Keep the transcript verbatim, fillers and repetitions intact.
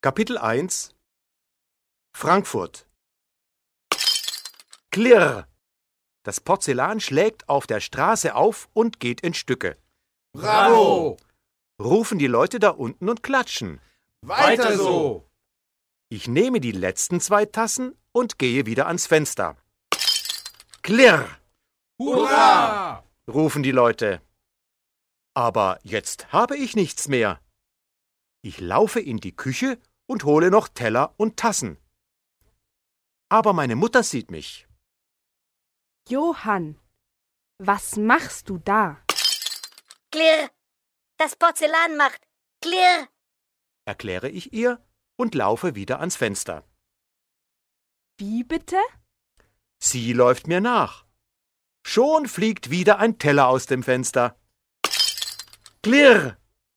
Kapitel eins Frankfurt. Klirr! Das Porzellan schlägt auf der Straße auf und geht in Stücke. Bravo! Rufen die Leute da unten und klatschen. Weiter so! Ich nehme die letzten zwei Tassen und gehe wieder ans Fenster. Klirr! Hurra! Rufen die Leute. Aber jetzt habe ich nichts mehr. Ich laufe in die Küche und hole noch Teller und Tassen. Aber meine Mutter sieht mich. Johann, was machst du da? Klirr! Das Porzellan macht Klirr! Erkläre ich ihr und laufe wieder ans Fenster. Wie bitte? Sie läuft mir nach. Schon fliegt wieder ein Teller aus dem Fenster. Klirr!